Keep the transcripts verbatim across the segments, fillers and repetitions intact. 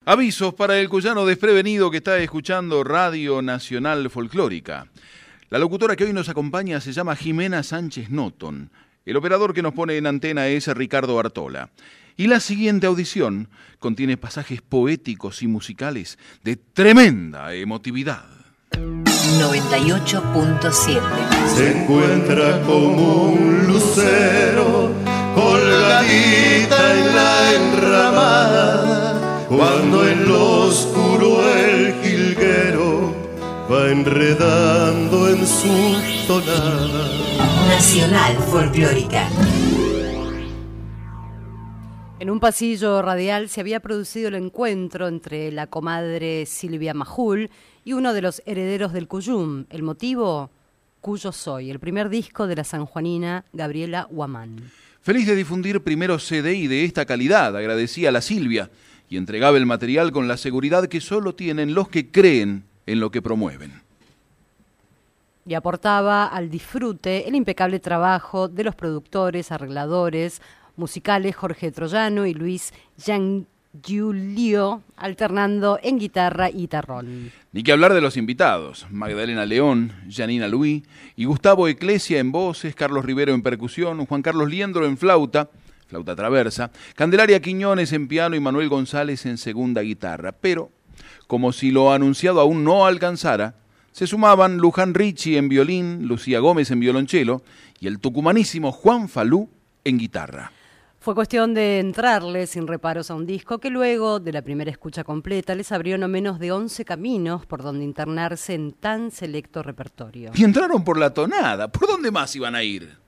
Avisos para el cuyano desprevenido que está escuchando Radio Nacional Folclórica. La locutora que hoy nos acompaña se llama Jimena Sánchez Noton. El operador que nos pone en antena es Ricardo Bartola. Y la siguiente audición contiene pasajes poéticos y musicales de tremenda emotividad. noventa y ocho punto siete. Se encuentra como un lucero colgadita en la enramada, cuando en lo oscuro el jilguero va enredando en su tonada. Nacional Folclórica. En un pasillo radial se había producido el encuentro entre la comadre Silvia Majul y uno de los herederos del Cuyum. El motivo, Cuyo Soy, el primer disco de la sanjuanina Gabriela Huamán. Feliz de difundir primero C D I de esta calidad, agradecía a la Silvia y entregaba el material con la seguridad que solo tienen los que creen en lo que promueven. Y aportaba al disfrute el impecable trabajo de los productores, arregladores musicales Jorge Troyano y Luis Giangiulio, alternando en guitarra y guitarrón. Ni que hablar de los invitados: Magdalena León, Janina Luis y Gustavo Eclesia en voces, Carlos Rivero en percusión, Juan Carlos Liendro en flauta, flauta traversa, Candelaria Quiñones en piano y Manuel González en segunda guitarra. Pero, como si lo anunciado aún no alcanzara, se sumaban Luján Ricci en violín, Lucía Gómez en violonchelo y el tucumanísimo Juan Falú en guitarra. Fue cuestión de entrarle sin reparos a un disco que luego de la primera escucha completa les abrió no menos de once caminos por donde internarse en tan selecto repertorio. Y entraron por la tonada. ¿Por dónde más iban a ir?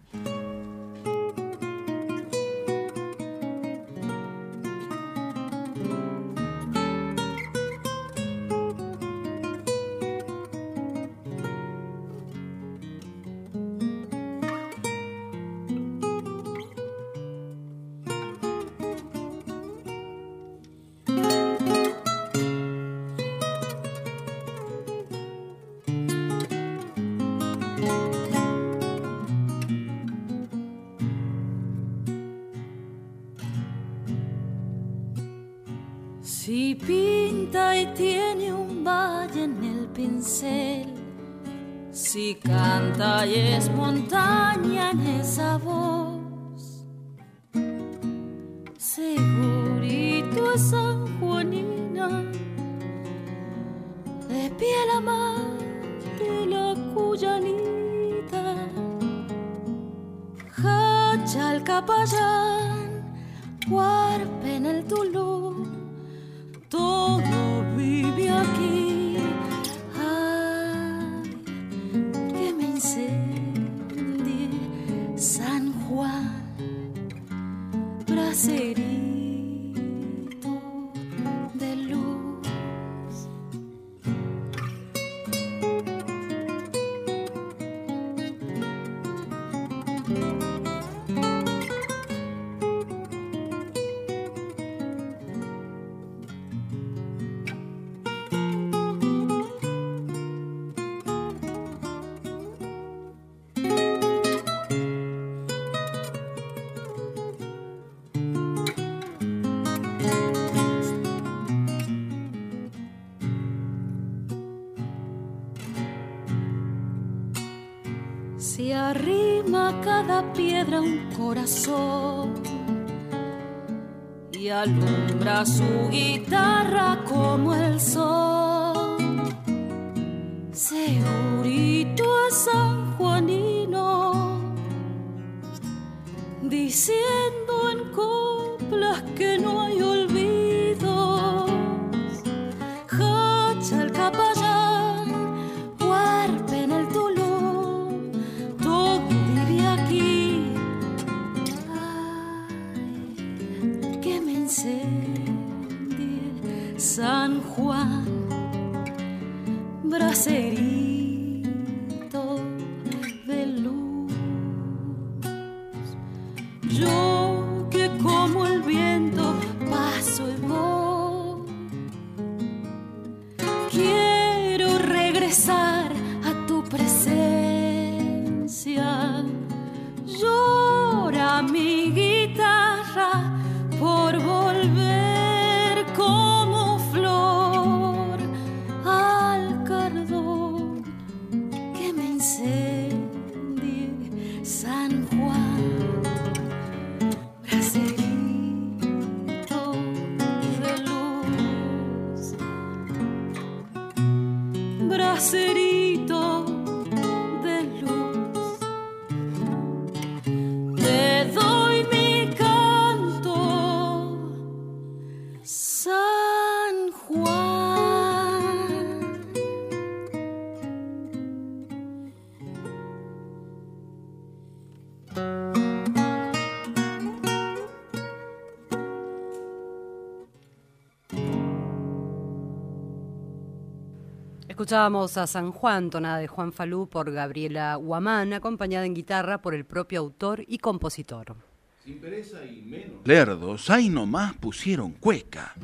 Si pinta y tiene un valle en el pincel, si canta y es montaña en esa voz, segurito es sanjuanina, de piel amante la cuyanita, hacha el capayán, huarpe en el Tulú. Todo vive aquí, ay, que me incendie San Juan, bracerito de luz. Se arrima a cada piedra un corazón y alumbra su guitarra como el sol. Segurito es sanjuanino, diciendo en coplas que no hay olvidos. Hacha el capayán, huarpe en el Tulú. San Juan, bracerito de luz. Yo que como el viento paso y voy, quiero regresar a tu presencia. Llora mi guitarra por volver como flor bracerito de luz. Te doy mi canto, San Juan. Escuchábamos a San Juan, tonada de Juan Falú por Gabriela Huamán, acompañada en guitarra por el propio autor y compositor. Sin pereza y menos lerdos, ahí nomás pusieron cueca.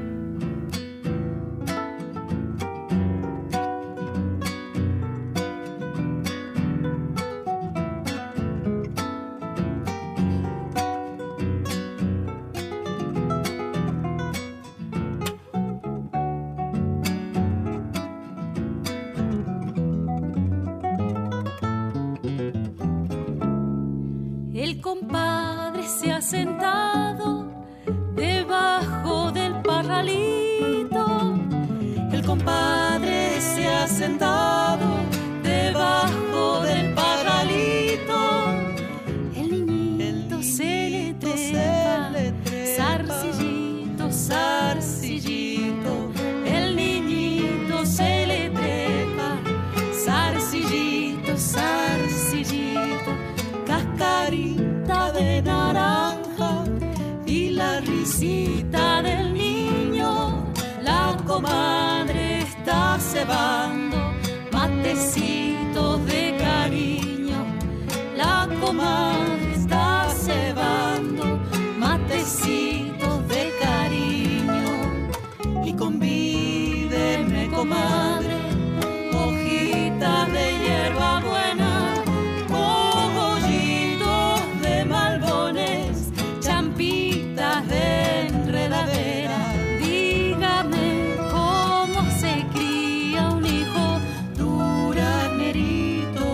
El compadre se ha sentado debajo del parralito. El compadre se ha sentado debajo del parralito. El niñito se le trepa, zarcillito, zarcillito. El niñito se le trepa, zarcillito, zarcillito. Cascarita de naranja y la risita del niño. La comadre está cebando matecitos de cariño. La comadre está cebando matecitos de cariño. Y convídeme, comadre, hojitas de hierba buena, champitas de enredadera. Dígame cómo se cría un hijo duranerito.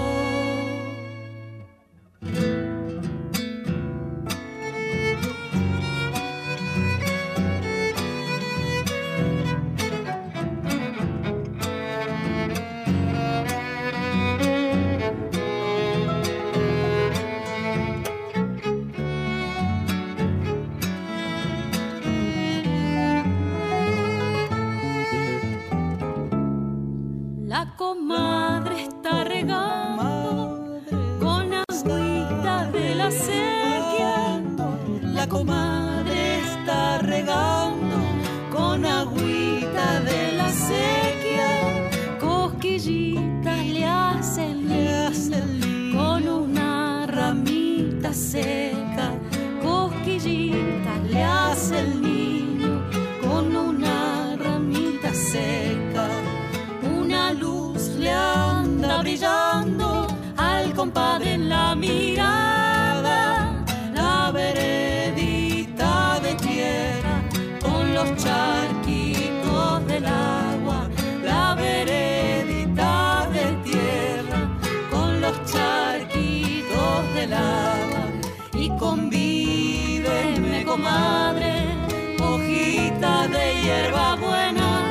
La comadre está regando con agüita de la sequía. La comadre está regando con agüita de la sequía. Cosquillitas le hace el niño con una ramita seca. Cosquillitas le hace el niño con una ramita seca. Una luz le anda brillando al compadre en la mirada. La veredita de tierra con los charquitos del agua. La veredita de tierra con los charquitos del agua. Y convídeme, comadre, hojita de hierba buena,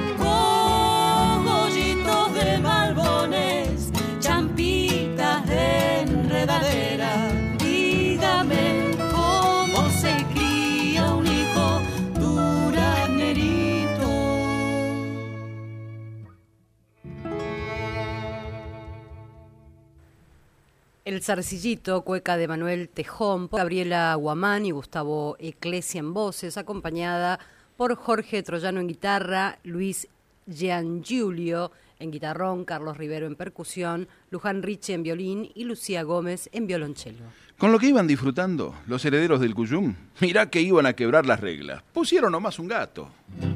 de malbones, champitas de enredadera. Dígame cómo se cría un hijo duranerito. El zarcillito, cueca de Manuel Tejón, por Gabriela Huamán y Gustavo Eclesia en voces, acompañada por Jorge Troyano en guitarra, Luis Giangiulio en guitarrón, Carlos Rivero en percusión, Luján Riche en violín y Lucía Gómez en violonchelo. Con lo que iban disfrutando los herederos del Cuyum, mirá que iban a quebrar las reglas. Pusieron nomás un gato.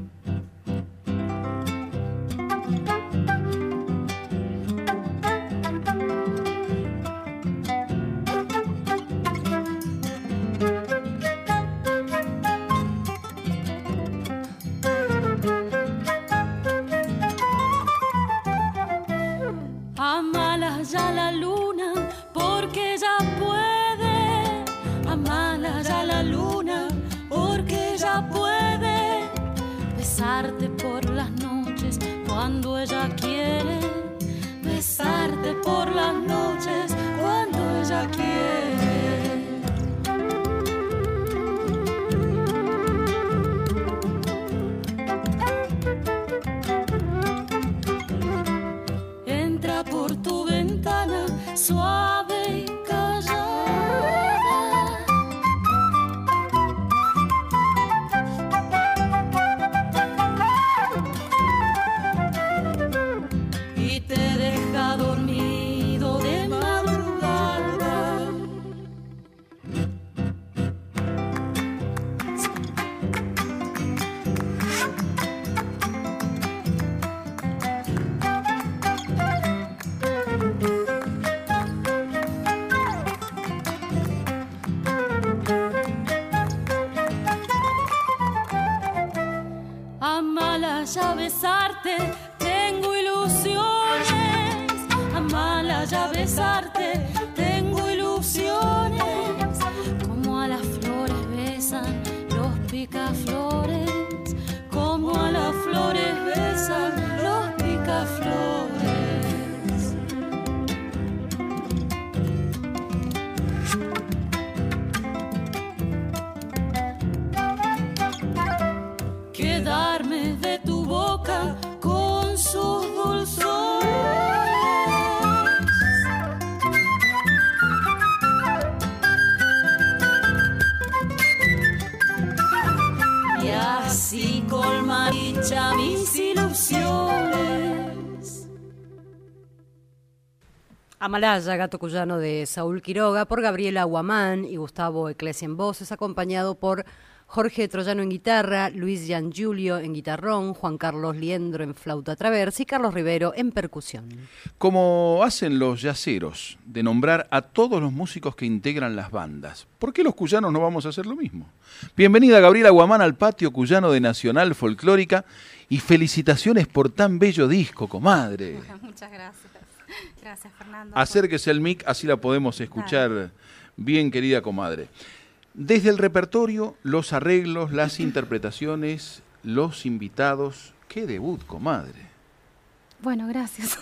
Amala ya la luna porque ya puede. Amala ya la luna porque ya puede besarte por las noches noches, cuando ella quiere besarte por las noches, cuando ella quiere. Entra por tu ventana suave y callada, y te deja dormido de madrugada. Amala ya besarte, tengo ilusiones. Amala ya besarte, tengo ilusiones. Como a las flores besan los picaflores, como a las flores besan los picaflores. Quedarme de tu boca con sus dulzores. Y así colma dicha mis ilusiones. Amalaya, gato cuyano de Saúl Quiroga, por Gabriela Guamán y Gustavo Eclesia en voces, acompañado por Jorge Troyano en guitarra, Luis Giangiulio en guitarrón, Juan Carlos Liendro en flauta traversa y Carlos Rivero en percusión. Como hacen los yaceros, de nombrar a todos los músicos que integran las bandas, ¿por qué los cuyanos no vamos a hacer lo mismo? Bienvenida Gabriela Guamán al patio cuyano de Nacional Folclórica y felicitaciones por tan bello disco, comadre. Muchas gracias. Gracias, Fernando. Acérquese al mic, así la podemos escuchar Dale. Bien, querida comadre. Desde el repertorio, los arreglos, las interpretaciones, los invitados. ¡Qué debut, comadre! Bueno, gracias.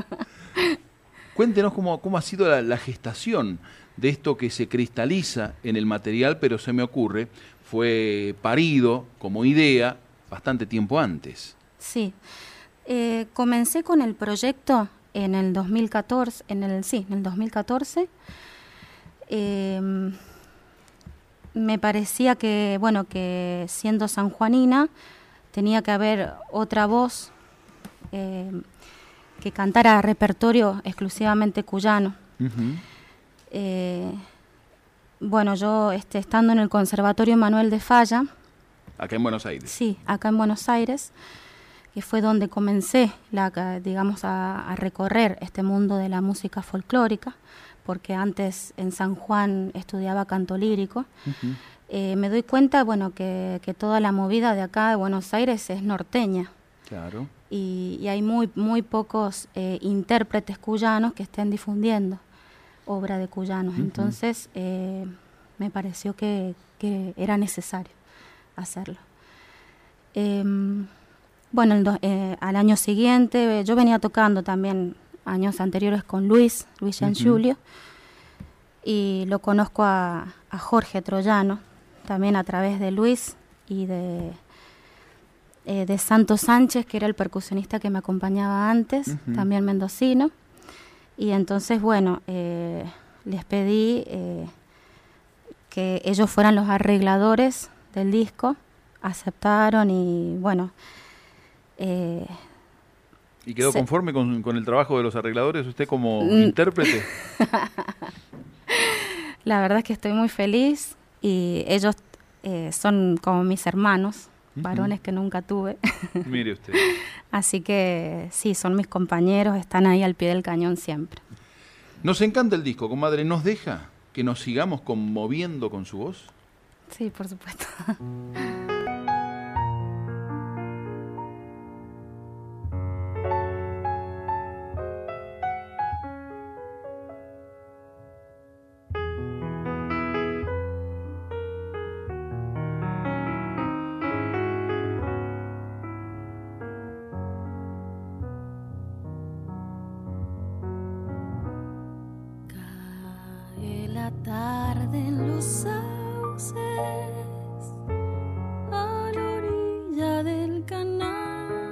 Cuéntenos cómo, cómo ha sido la, la gestación de esto que se cristaliza en el material, pero se me ocurre, fue parido como idea bastante tiempo antes. Sí. Eh, comencé con el proyecto en el dos mil catorce, en el, sí, en el dos mil catorce. Eh, me parecía que, bueno, que siendo sanjuanina tenía que haber otra voz eh, que cantara repertorio exclusivamente cuyano. Uh-huh. eh, bueno, yo este, estando en el Conservatorio Manuel de Falla. Acá en Buenos Aires. Sí, acá en Buenos Aires, que fue donde comencé, la, digamos, a, a recorrer este mundo de la música folclórica, porque antes en San Juan estudiaba canto lírico. Uh-huh. eh, me doy cuenta, bueno, que, que toda la movida de acá de Buenos Aires es norteña. Claro. Y, y hay muy, muy pocos eh, intérpretes cuyanos que estén difundiendo obra de cuyanos. Uh-huh. Entonces, eh, me pareció que, que era necesario hacerlo. Eh, bueno, el do, eh, al año siguiente, yo venía tocando también años anteriores con Luis, Luis Giangiulio, uh-huh. y lo conozco a, a Jorge Troyano, también a través de Luis y de, eh, de Santo Sánchez, que era el percusionista que me acompañaba antes, uh-huh. también mendocino, y entonces, bueno, eh, les pedí eh, que ellos fueran los arregladores del disco, aceptaron y, bueno... Eh, ¿Y quedó se... conforme con, con el trabajo de los arregladores usted como mm. intérprete? La verdad es que estoy muy feliz y ellos eh, son como mis hermanos, uh-huh. varones que nunca tuve. Mire usted. Así que sí, son mis compañeros, están ahí al pie del cañón siempre. Nos encanta el disco, comadre. ¿Nos deja que nos sigamos conmoviendo con su voz? Sí, por supuesto. los sauces a la orilla del canal.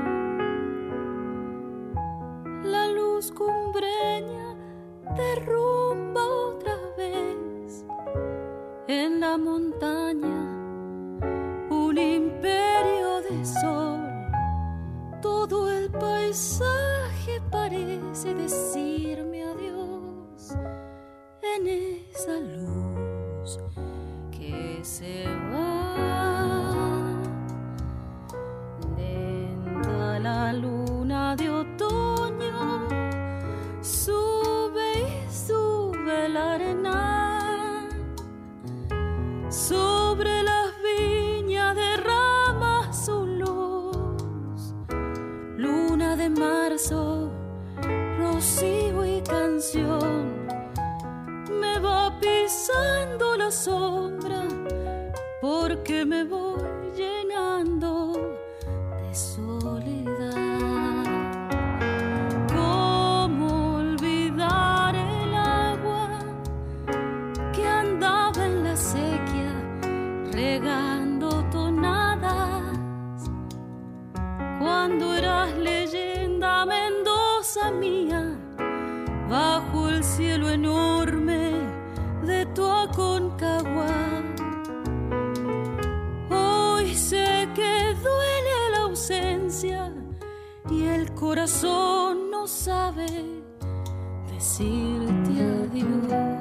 La luz cumbreña derrumba otra vez en la montaña un imperio de sol. Todo el paisaje parece decirme adiós en esa luz que se va. Lenta la luna de otoño sube y sube la arena. Sobre las viñas derrama su luz. Luna de marzo, rocío y canción, me va pisando la sombra porque me voy llenando de soledad. ¿Cómo olvidar el agua que andaba en la sequía regando tonadas? Cuando eras leyenda, Mendoza mía, bajo el cielo enorme de tu Aconcagua. Hoy sé que duele la ausencia y el corazón no sabe decirte adiós.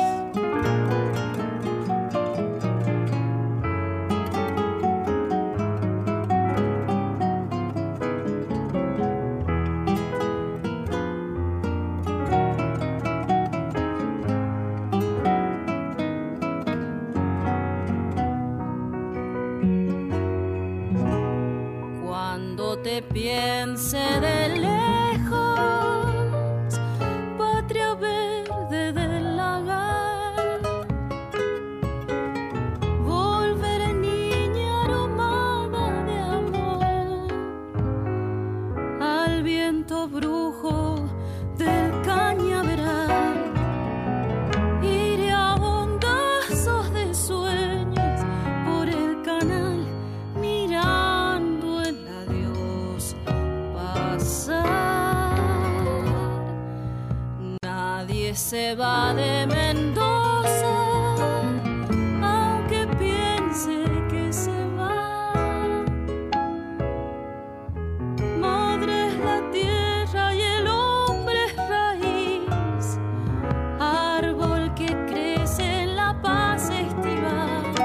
Te piense de lejos, patria verde del lagar, volveré niña aromada de amor al viento brujo del cañaveral. Iré a hondazos de sueños por el canal mirando el nadie se va de Mendoza, aunque piense que se va. Madre es la tierra y el hombre es raíz, árbol que crece en la paz estival.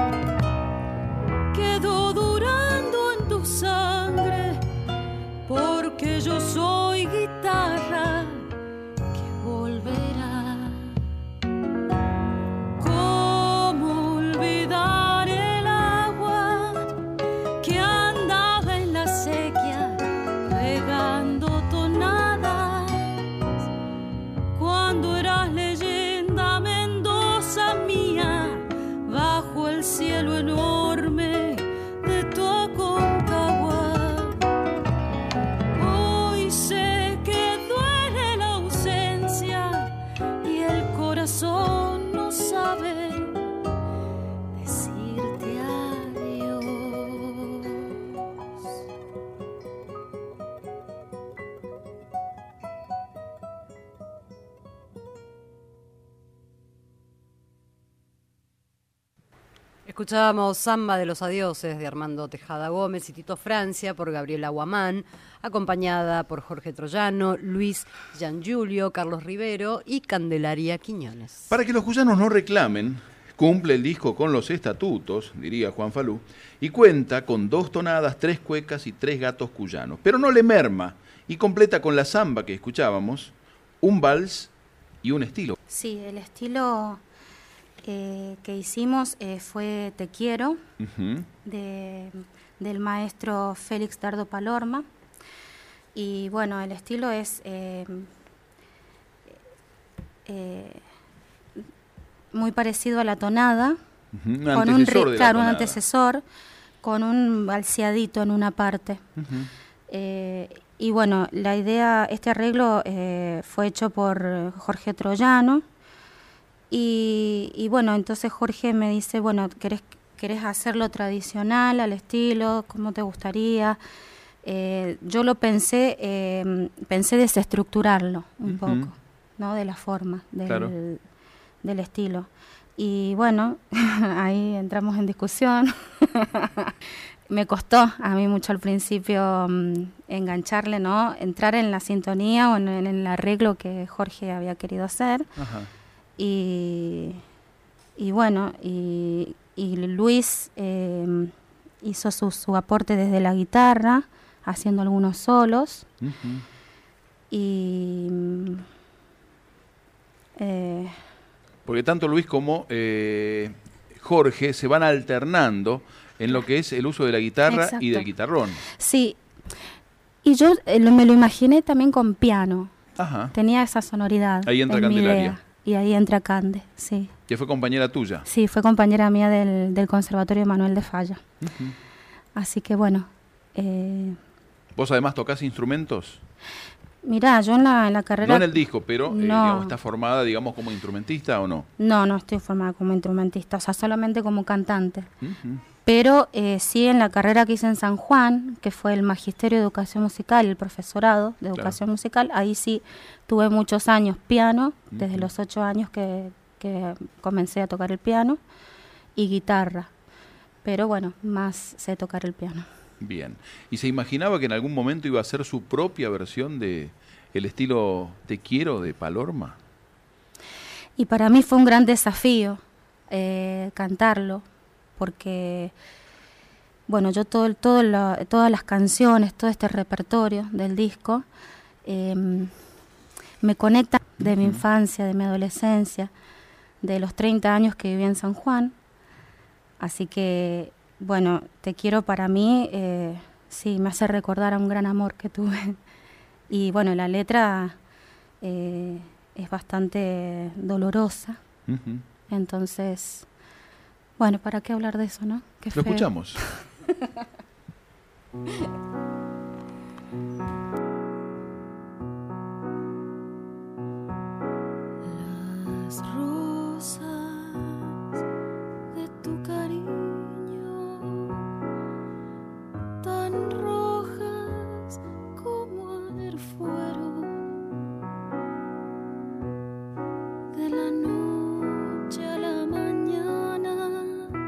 Quedó durando en tu sangre porque yo soy guitarra que volverá. ¿Cómo olvidar el agua que andaba en la sequía regando tonadas? Cuando eras leyenda, Mendoza mía, bajo el cielo enorme de tu Aconcagua. No sabe decirte adiós. Escuchábamos Samba de los Adioses de Armando Tejada Gómez y Tito Francia por Gabriela Guamán, acompañada por Jorge Troyano, Luis Giangiulio, Carlos Rivero y Candelaria Quiñones. Para que los cuyanos no reclamen, cumple el disco con los estatutos, diría Juan Falú, y cuenta con dos tonadas, tres cuecas y tres gatos cuyanos. Pero no le merma y completa con la samba que escuchábamos, un vals y un estilo. Sí, el estilo eh, que hicimos eh, fue Te Quiero, uh-huh. de, del maestro Félix Dardo Palorma. Y bueno, el estilo es eh, eh, muy parecido a la tonada, uh-huh. un con un, antecesor, claro, un antecesor, con un balseadito en una parte. Uh-huh. Eh, y bueno, la idea, este arreglo eh, fue hecho por Jorge Troyano, Y, y bueno, entonces Jorge me dice, bueno, ¿querés, querés hacerlo tradicional, al estilo? ¿Cómo te gustaría? Eh, yo lo pensé, eh, pensé desestructurarlo un uh-huh. poco, ¿no? De la forma, del, claro. del estilo. Y bueno, ahí entramos en discusión. Me costó a mí mucho al principio um, engancharle, ¿no? Entrar en la sintonía o en, en el arreglo que Jorge había querido hacer. Ajá. Y, y bueno, y, y Luis eh, hizo su, su aporte desde la guitarra, haciendo algunos solos. Uh-huh. Y... Eh, Porque tanto Luis como eh, Jorge se van alternando en lo que es el uso de la guitarra Exacto. y del guitarrón. Sí, y yo eh, lo, me lo imaginé también con piano. Ajá. Tenía esa sonoridad. Ahí entra Candelaria. Y ahí entra Cande, sí. ¿Que fue compañera tuya? Sí, fue compañera mía del, del Conservatorio Manuel de Falla. Uh-huh. Así que bueno. Eh, ¿Vos además tocás instrumentos? Mirá, yo en la, en la carrera... No en el disco, pero no. eh, digamos, ¿estás formada, digamos, como instrumentista o no? No, no estoy formada como instrumentista, o sea, solamente como cantante. Uh-huh. Pero eh, sí en la carrera que hice en San Juan, que fue el Magisterio de Educación Musical, el profesorado de Educación claro. Musical, ahí sí tuve muchos años piano, uh-huh. desde los ocho años que, que comencé a tocar el piano, y guitarra. Pero bueno, más sé tocar el piano. Bien. ¿Y se imaginaba que en algún momento iba a hacer su propia versión de el estilo Te Quiero de Palorma? Y para mí fue un gran desafío eh, cantarlo, porque, bueno, yo todo, todo la, todas las canciones, todo este repertorio del disco, eh, me conecta de mi infancia, de mi adolescencia, de los treinta años que viví en San Juan. Así que, bueno, Te Quiero para mí, eh, sí, me hace recordar a un gran amor que tuve. Y bueno, la letra eh, es bastante dolorosa. Uh-huh. Entonces, bueno, ¿para qué hablar de eso, no? Qué Lo feo. Escuchamos. Las rosas de tu cariño, tan rojas como ayer fueron, de la noche a la mañana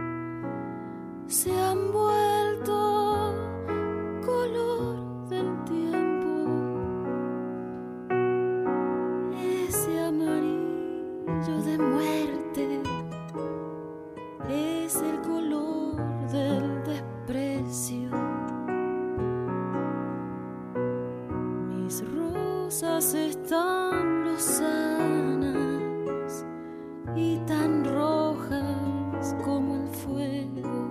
se han vuelto color del tiempo. Ese amarillo de muerte es el color del desprecio. Mis rosas están lozanas y tan rojas como el fuego,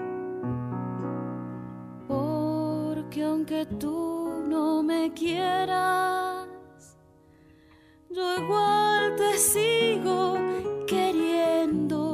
porque aunque tú no me quieras, yo igual te sigo queriendo.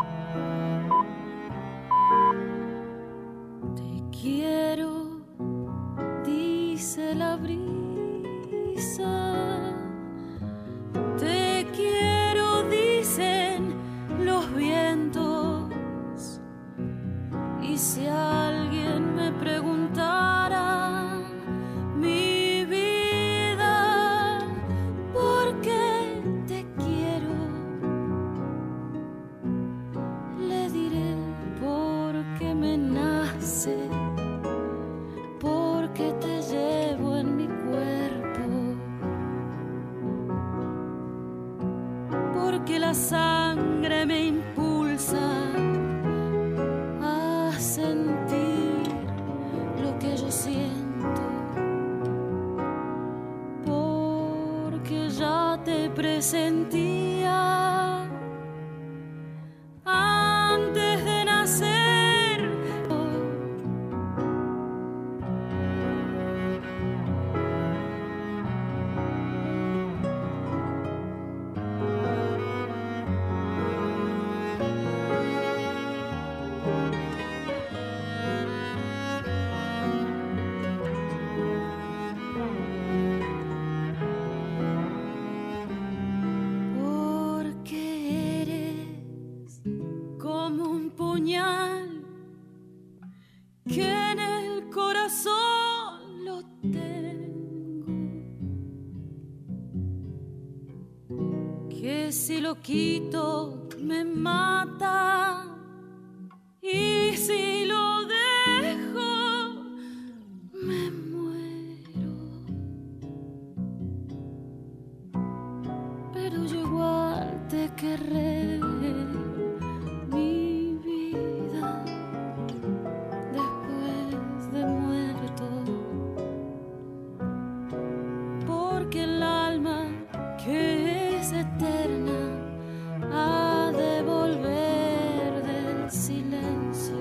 Te quiero si lo quito me mata, y si lo dejo me muero. Pero yo igual te querré, mi vida, después de muerto, porque el alma que es eterna ha de volver del silencio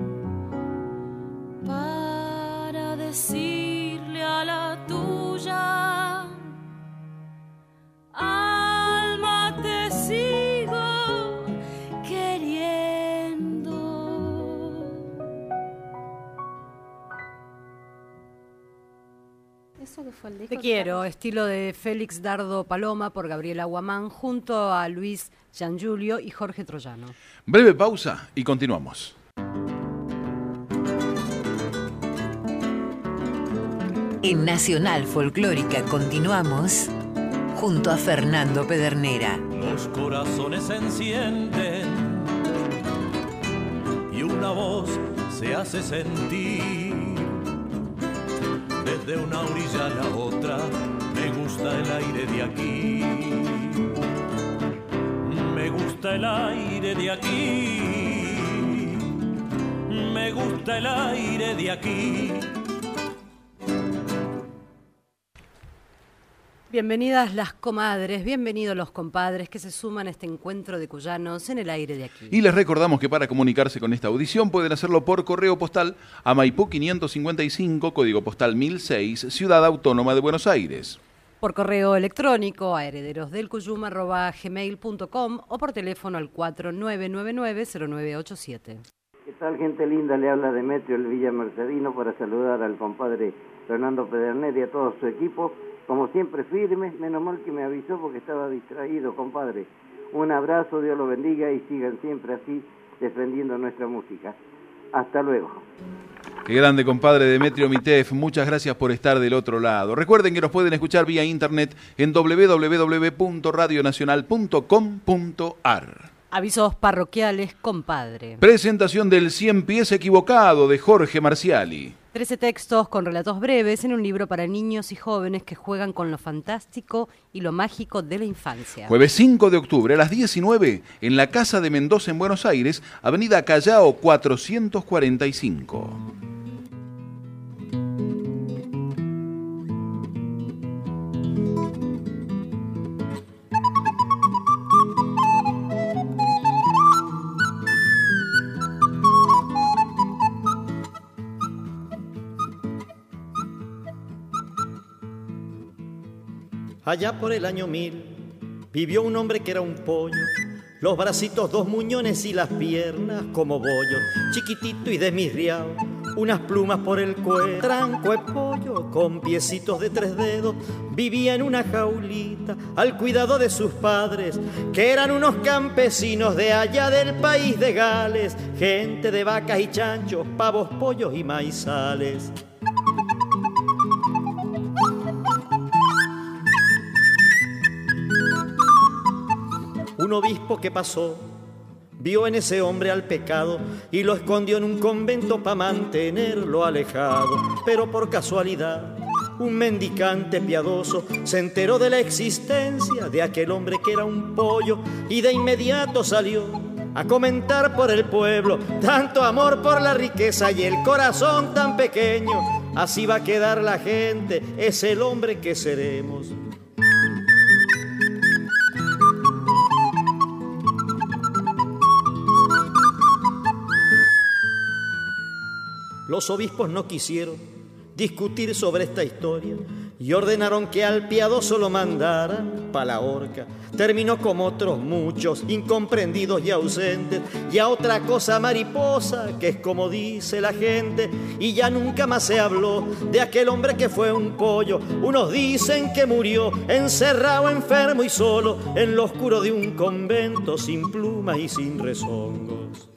para decirle a la tuya: alma, te sigo queriendo. Eso que fue el disco Te que quiero, sacó. estilo de Félix Dardo Paloma por Gabriela Guamán, junto a Luis Giangiulio y Jorge Troyano. Breve pausa y continuamos. En Nacional Folclórica continuamos junto a Fernando Pedernera. Los corazones se encienden y una voz se hace sentir. Desde una orilla a la otra me gusta el aire de aquí. Me gusta el aire de aquí. Me gusta el aire de aquí. Bienvenidas las comadres, bienvenidos los compadres que se suman a este encuentro de cuyanos en el aire de aquí. Y les recordamos que para comunicarse con esta audición pueden hacerlo por correo postal a Maipú quinientos cincuenta y cinco, código postal mil seis, Ciudad Autónoma de Buenos Aires. Por correo electrónico a herederosdelcuyum arroba gmail punto com o por teléfono al cuatro nueve nueve nueve cero nueve ocho siete. ¿Qué tal, gente linda? Le habla Demetrio el Villa Mercedino para saludar al compadre Fernando Pedernera y a todo su equipo. Como siempre, firmes, menos mal que me avisó porque estaba distraído, compadre. Un abrazo, Dios lo bendiga y sigan siempre así defendiendo nuestra música. Hasta luego. Qué grande, compadre Demetrio Mitef, muchas gracias por estar del otro lado. Recuerden que nos pueden escuchar vía internet en doble u doble u doble u punto radio nacional punto com punto a r. Avisos parroquiales, compadre. Presentación del Cien Pies Equivocado de Jorge Marciali. Trece textos con relatos breves en un libro para niños y jóvenes que juegan con lo fantástico y lo mágico de la infancia. Jueves cinco de octubre a las diecinueve en la Casa de Mendoza en Buenos Aires, Avenida Callao cuatrocientos cuarenta y cinco. Allá por el año mil vivió un hombre que era un pollo, los bracitos dos muñones y las piernas como bollos, chiquitito y desmirriado, unas plumas por el cuello, tranco de pollo con piecitos de tres dedos, vivía en una jaulita al cuidado de sus padres, que eran unos campesinos de allá del país de Gales, gente de vacas y chanchos, pavos, pollos y maizales. Un obispo que pasó vio en ese hombre al pecado y lo escondió en un convento para mantenerlo alejado. Pero por casualidad, un mendicante piadoso se enteró de la existencia de aquel hombre que era un pollo y de inmediato salió a comentar por el pueblo tanto amor por la riqueza y el corazón tan pequeño. Así va a quedar la gente, es el hombre que seremos. Los obispos no quisieron discutir sobre esta historia y ordenaron que al piadoso lo mandaran pa' la horca. Terminó como otros muchos, incomprendidos y ausentes, y a otra cosa mariposa, que es como dice la gente, y ya nunca más se habló de aquel hombre que fue un pollo. Unos dicen que murió encerrado, enfermo y solo, en lo oscuro de un convento, sin plumas y sin rezongos.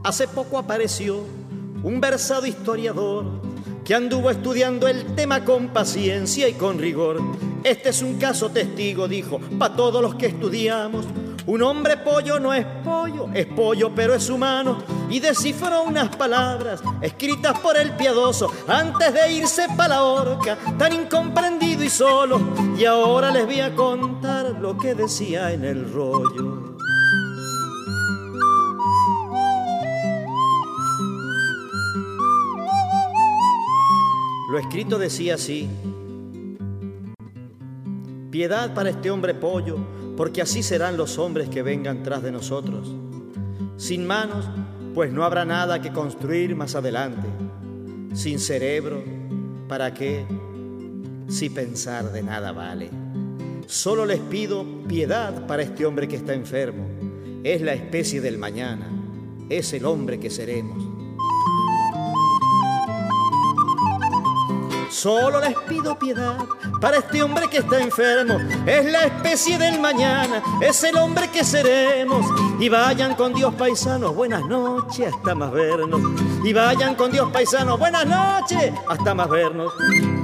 Hace poco apareció un versado historiador que anduvo estudiando el tema con paciencia y con rigor. Este es un caso testigo, dijo, para todos los que estudiamos. Un hombre pollo no es pollo, es pollo pero es humano. Y descifró unas palabras escritas por el piadoso antes de irse pa' la horca, tan incomprendido y solo. Y ahora les voy a contar lo que decía en el rollo. Lo escrito decía así: piedad para este hombre pollo, porque así serán los hombres que vengan tras de nosotros. Sin manos, pues no habrá nada que construir más adelante. Sin cerebro, ¿para qué? Si pensar de nada vale. Solo les pido piedad para este hombre que está enfermo. Es la especie del mañana, es el hombre que seremos. Solo les pido piedad para este hombre que está enfermo. Es la especie del mañana, es el hombre que seremos. Y vayan con Dios, paisanos, buenas noches, hasta más vernos. Y vayan con Dios, paisanos, buenas noches, hasta más vernos.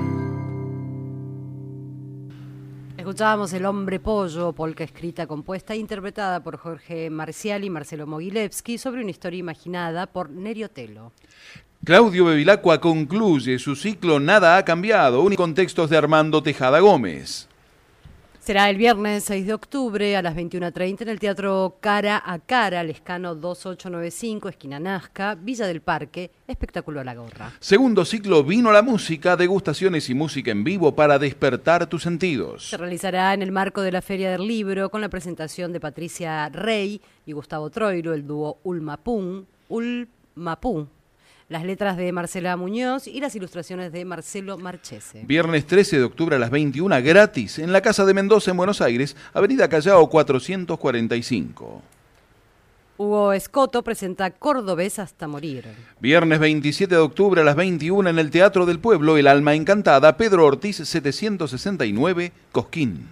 Escuchábamos El hombre pollo, polca escrita, compuesta e interpretada por Jorge Marcial y Marcelo Mogilevsky sobre una historia imaginada por Nerio Telo. Claudio Bevilacqua concluye su ciclo Nada ha cambiado, un contextos de Armando Tejada Gómez. Será el viernes seis de octubre a las veintiuna treinta en el Teatro Cara a Cara, Lescano dos ocho nueve cinco, esquina Nazca, Villa del Parque, espectáculo a la gorra. Segundo ciclo Vino la música, degustaciones y música en vivo para despertar tus sentidos. Se realizará en el marco de la Feria del Libro con la presentación de Patricia Rey y Gustavo Troilo, el dúo Ulmapún, Ulmapún. Las letras de Marcela Muñoz y las ilustraciones de Marcelo Marchese. Viernes trece de octubre a las veintiuna, gratis, en la Casa de Mendoza, en Buenos Aires, Avenida Callao cuatrocientos cuarenta y cinco. Hugo Escoto presenta Cordobés hasta morir. Viernes veintisiete de octubre a las veintiuna en el Teatro del Pueblo, El Alma Encantada, Pedro Ortiz setecientos sesenta y nueve, Cosquín.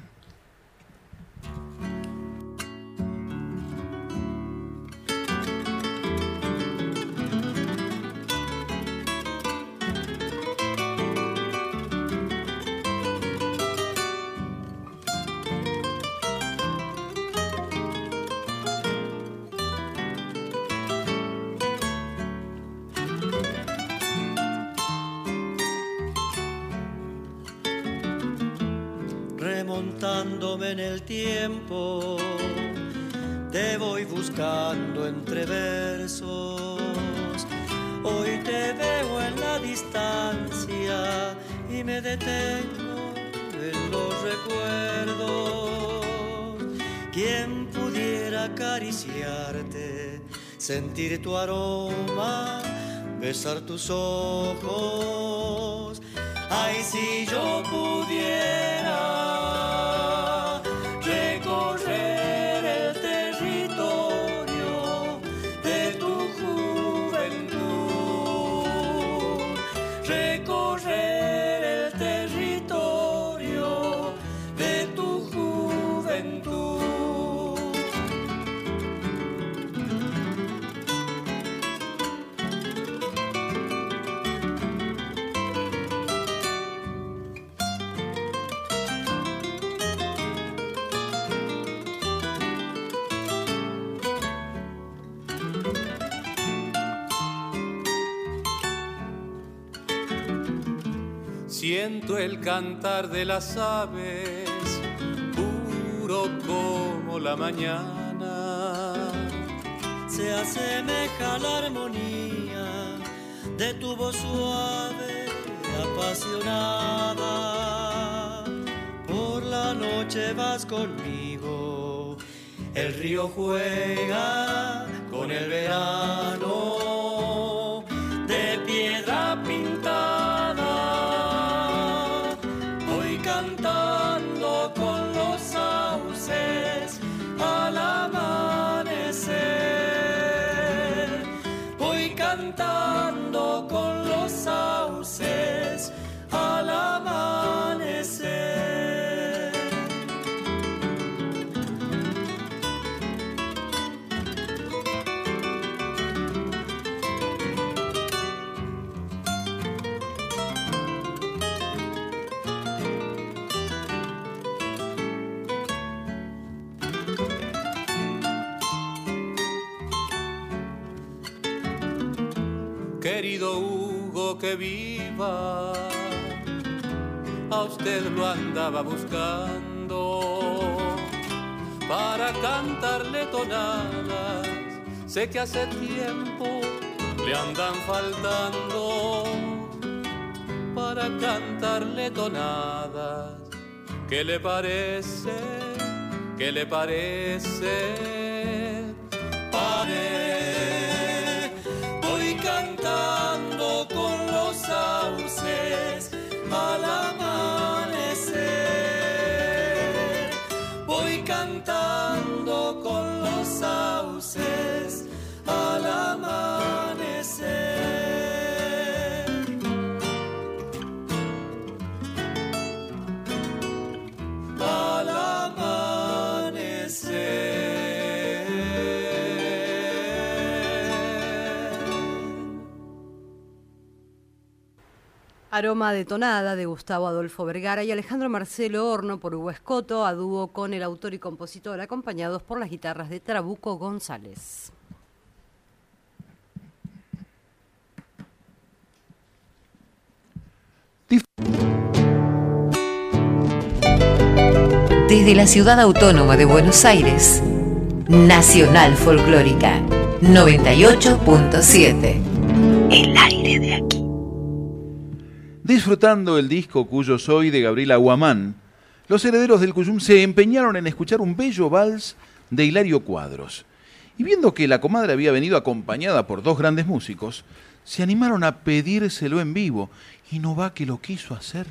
Remontándome en el tiempo, te voy buscando entre versos. Hoy te veo en la distancia y me detengo en los recuerdos. ¿Quién pudiera acariciarte, sentir tu aroma, besar tus ojos? Ay, si yo pudiera recorrer el territorio de tu juventud, recorrer el territorio de tu juventud. Siento el cantar de las aves, puro como la mañana. Se asemeja la armonía de tu voz suave, apasionada. Por la noche vas conmigo, el río juega con el verano de piedra pintada. Cantando con los sauces al amanecer, voy cantando con los sauces al amanecer. querido Hugo, que viva. A usted lo andaba buscando para cantarle tonadas. Sé que hace tiempo le andan faltando para cantarle tonadas. ¿Qué le parece? ¿Qué le parece? Pare, voy cantando con los sauces al amanecer. Voy cantando con los sauces al amanecer. Al amanecer. Aroma de tonada de Gustavo Adolfo Vergara y Alejandro Marcelo Horno por Hugo Escoto, a dúo con el autor y compositor, acompañados por las guitarras de Trabuco González. Desde la ciudad autónoma de Buenos Aires, Nacional Folclórica noventa y ocho punto siete. El aire de aquí. Disfrutando el disco Cuyo Soy de Gabriela Guamán, los herederos del Cuyum se empeñaron en escuchar un bello vals de Hilario Cuadros. Y viendo que la comadre había venido acompañada por dos grandes músicos, se animaron a pedírselo en vivo. Y no va que lo quiso hacer.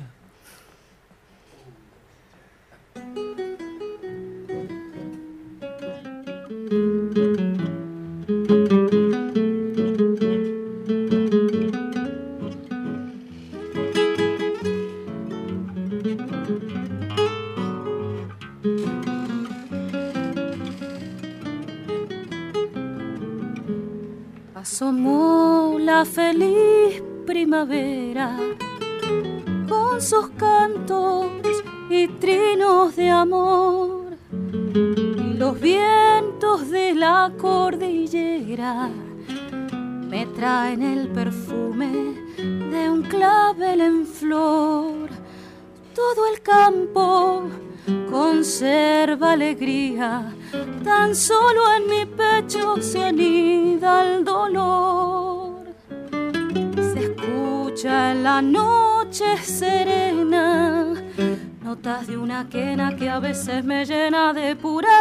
Asomó la feliz primavera con sus cantos y trinos de amor, y los vientos de la cordillera me traen el perfume de un clavel en flor. Todo el campo conserva alegría, tan solo en mi pecho se anida el dolor. Se escucha en la noche serena notas de una quena que a veces me llena de pura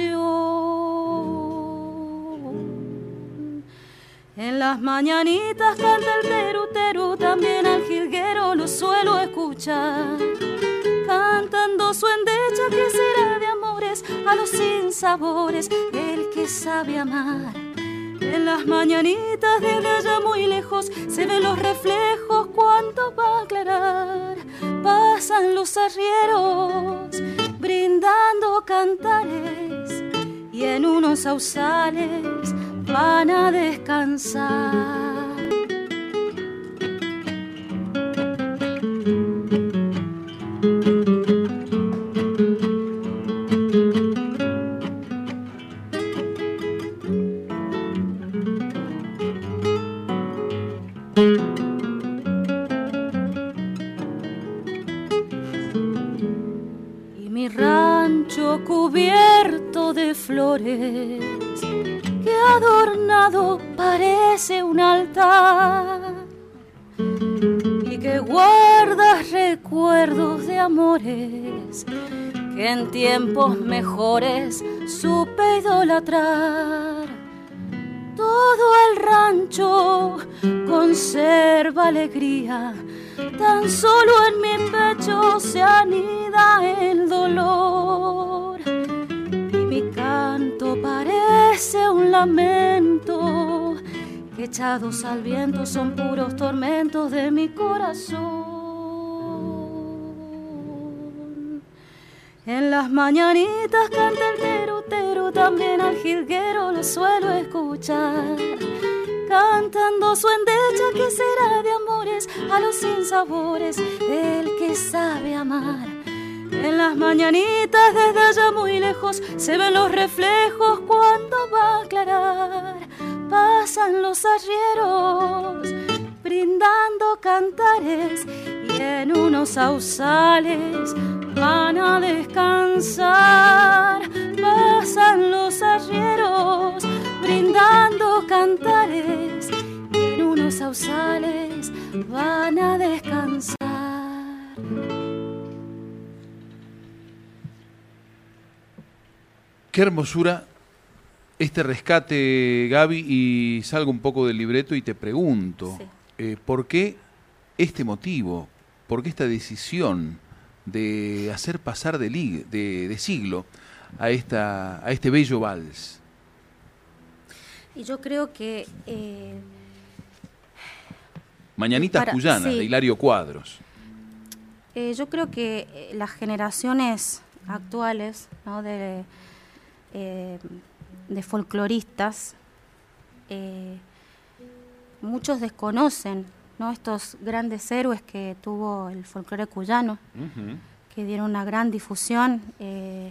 emoción. En las mañanitas canta el teru teru, también al jilguero lo suelo escuchar, cantando su endecha que será de amores a los sinsabores, el que sabe amar. En las mañanitas desde allá muy lejos se ven los reflejos cuando va a aclarar. Pasan los arrieros brindando cantares y en unos sausales van a descansar. Y mi rancho cubierto de flores que adornado parece un altar y que guarda recuerdos de amores que en tiempos mejores supe idolatrar. Todo el rancho conserva alegría, tan solo en mi pecho se anida el dolor. Y mi canto parece un lamento, que echados al viento son puros tormentos de mi corazón. En las mañanitas canta el teru teru, también al jilguero lo suelo escuchar, cantando su endecha que será de amores a los sinsabores, el que sabe amar. En las mañanitas desde allá muy lejos se ven los reflejos cuando va a aclarar. Pasan los arrieros cantares y en unos sausales van a descansar. Pasan los arrieros brindando cantares y en unos sausales van a descansar. Qué hermosura este rescate, Gaby, y salgo un poco del libreto y te pregunto, sí. eh, ¿por qué este motivo? ¿Por qué esta decisión de hacer pasar de, de, de siglo a, esta, a este bello vals? Y yo creo que... Eh, Mañanitas para, Cuyanas, sí. de Hilario Cuadros. Eh, yo creo que eh, las generaciones actuales, ¿no? de, eh, de folcloristas, eh, muchos desconocen, ¿no? estos grandes héroes que tuvo el folclore cuyano, uh-huh. que dieron una gran difusión eh,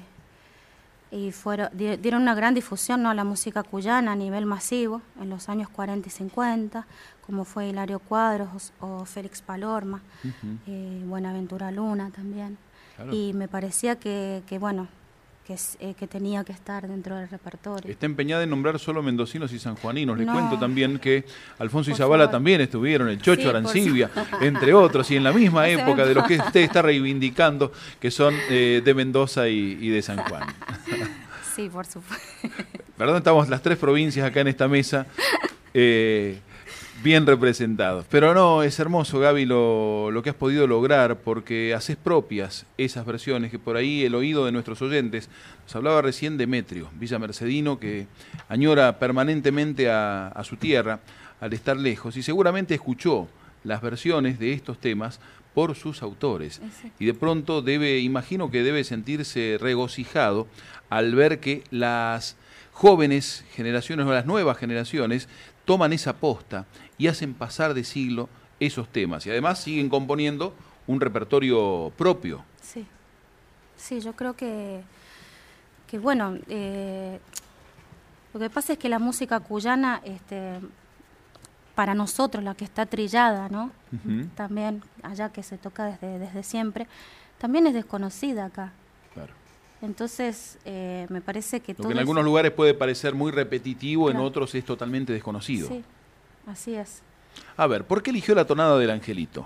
y fueron, di, dieron una gran difusión, ¿no? a la música cuyana a nivel masivo en los años cuarenta y cincuenta, como fue Hilario Cuadros o, o Félix Palorma, uh-huh. eh, Buenaventura Luna también. Claro. Y me parecía que, que bueno, que, eh, que tenía que estar dentro del repertorio. Está empeñada en nombrar solo mendocinos y sanjuaninos. Le no. cuento también que Alfonso y Zabala también estuvieron, el Chocho sí, Arancibia, entre otros, y en la misma época de los que usted está reivindicando, que son eh, de Mendoza y, y de San Juan. Sí, por supuesto. Perdón, estamos las tres provincias acá en esta mesa, eh, bien representados. Pero no, es hermoso, Gaby, lo, lo que has podido lograr, porque haces propias esas versiones que por ahí el oído de nuestros oyentes, nos hablaba recién Demetrio, villamercedino, que añora permanentemente a, a su tierra al estar lejos, y seguramente escuchó las versiones de estos temas por sus autores. Y de pronto debe, imagino que debe sentirse regocijado al ver que las jóvenes generaciones o las nuevas generaciones toman esa posta y hacen pasar de siglo esos temas. Y además siguen componiendo un repertorio propio. Sí, sí, yo creo que, que bueno, eh, lo que pasa es que la música cuyana, este, para nosotros, la que está trillada, ¿no? Uh-huh. También, allá que se toca desde, desde siempre, también es desconocida acá. Claro. Entonces, eh, me parece que todo Lo que en algunos es... lugares puede parecer muy repetitivo, claro. En otros es totalmente desconocido. Sí, así es. A ver, ¿por qué eligió la tonada del Angelito?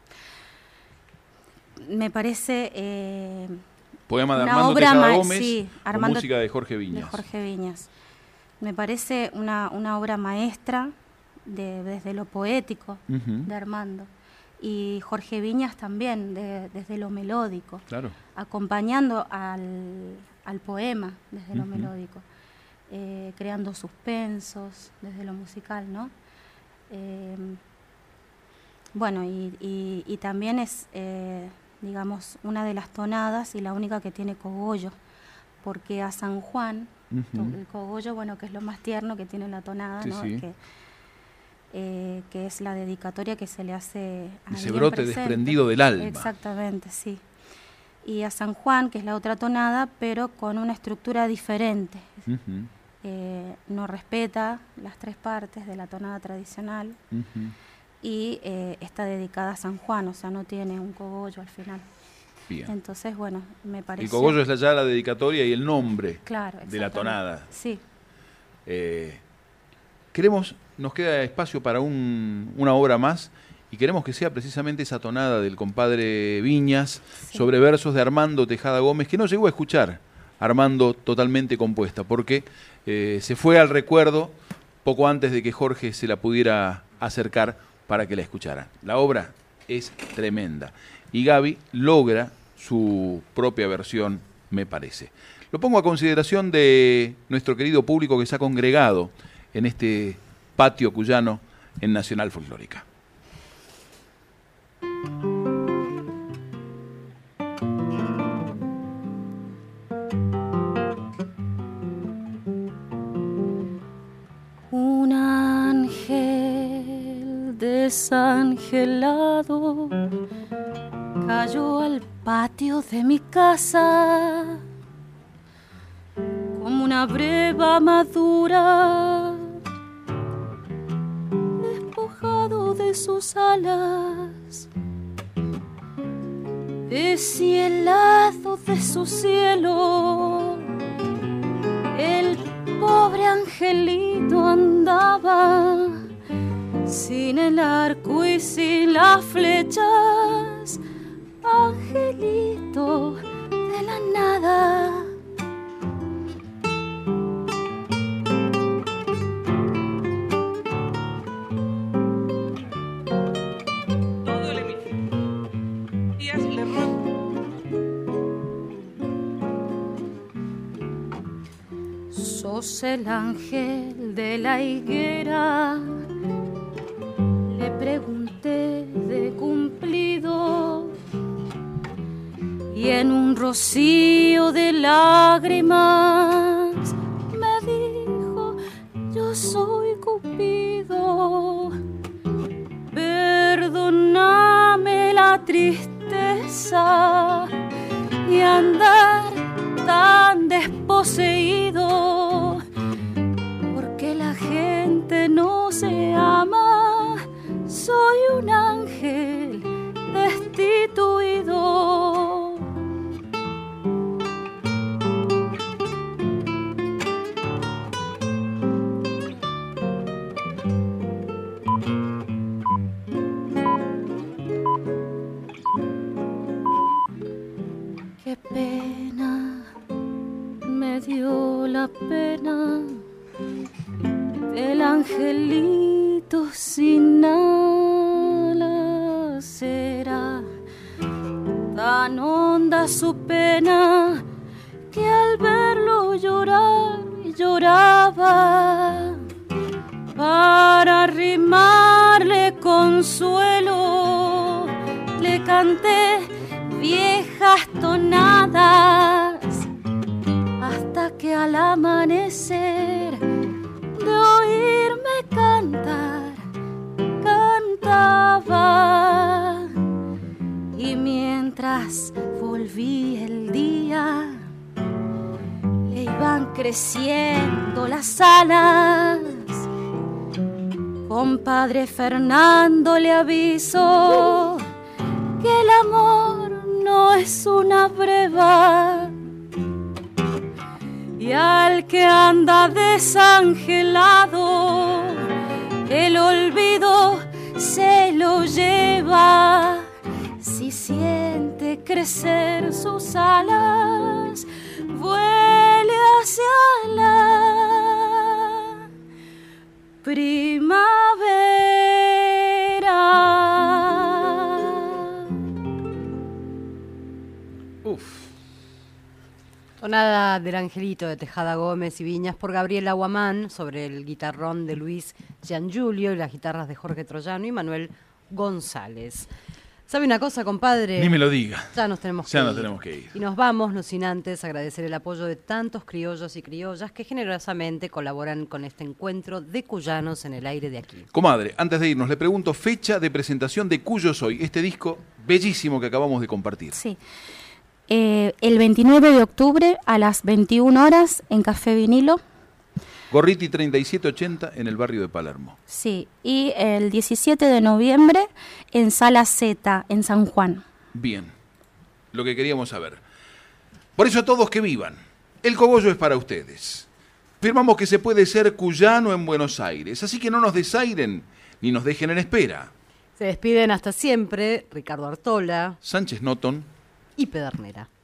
Me parece... Eh, Poema de una Armando obra Tejada ma- Gómez, sí, con Armando, música de Jorge Viñas. De Jorge Viñas. Me parece una, una obra maestra de, desde lo poético uh-huh. de Armando. Y Jorge Viñas también, de, desde lo melódico, claro. acompañando al, al poema desde uh-huh. lo melódico, eh, creando suspensos desde lo musical, ¿no? Eh, bueno, y, y, y también es, eh, digamos, una de las tonadas y la única que tiene cogollo, porque a San Juan, uh-huh. el cogollo, bueno, que es lo más tierno que tiene la tonada, sí, ¿no? Sí. Que, Eh, que es la dedicatoria que se le hace a ese brote presente. Desprendido del alma. Exactamente, sí. Y a San Juan, que es la otra tonada, pero con una estructura diferente. Uh-huh. eh, no respeta las tres partes de la tonada tradicional uh-huh. y eh, está dedicada a San Juan, o sea, no tiene un cogollo al final. Bien. Entonces, bueno, me parece... El cogollo es la, ya la dedicatoria y el nombre claro, de la tonada. Sí. Eh, queremos... Nos queda espacio para un, una obra más y queremos que sea precisamente esa tonada del compadre Viñas sí. sobre versos de Armando Tejada Gómez, que no llegó a escuchar Armando totalmente compuesta, porque eh, se fue al recuerdo poco antes de que Jorge se la pudiera acercar para que la escuchara. La obra es tremenda y Gaby logra su propia versión, me parece. Lo pongo a consideración de nuestro querido público que se ha congregado en este patio cuyano en Nacional Folclórica. Un ángel desangelado cayó al patio de mi casa como una breva madura, despojado de de sus alas, deshielado de su cielo, el pobre angelito andaba sin el arco y sin las flechas, angelito de la nada. Todo el hemisferio. Díaz Lerroux. Sos el ángel de la higuera, le pregunté de cumplido, y en un rocío de lágrimas me dijo: yo soy Cupido. Perdóname la tristeza y andar tan desposeído, porque la gente no se ama. Soy un ángel destituido. Qué pena me dio la pena del angelito sin alas. Será tan honda su pena que al verlo llorar lloraba. Para rimarle consuelo le canté viejas tonadas, hasta que al amanecer de oírme cantar, cantaba. Y mientras volví el día, le iban creciendo las alas. Compadre Fernando, le aviso que el amor no es una breva, y al que anda desangelado el olvido se lo lleva. Si siente crecer sus alas, vuele hacia la primavera. Uf. Tonada del Angelito de Tejada Gómez y Viñas por Gabriela Guamán, sobre el guitarrón de Luis Giangiulio y las guitarras de Jorge Troyano y Manuel González. ¿Sabe una cosa, compadre? Ni me lo diga. Ya nos tenemos que Ya ir. nos tenemos que ir. Y nos vamos, no sin antes agradecer el apoyo de tantos criollos y criollas que generosamente colaboran con este encuentro de cuyanos en el aire de aquí. Comadre, antes de irnos, le pregunto fecha de presentación de Cuyo Soy, este disco bellísimo que acabamos de compartir. Sí. Eh, el veintinueve de octubre a las veintiuna horas en Café Vinilo. Gorriti treinta y siete ochenta en el barrio de Palermo. Sí, y el diecisiete de noviembre en Sala Z, en San Juan. Bien, lo que queríamos saber. Por eso todos que vivan, el cogollo es para ustedes. Firmamos que se puede ser cuyano en Buenos Aires, así que no nos desairen ni nos dejen en espera. Se despiden hasta siempre Ricardo Artola Sánchez Noton y Pedernera.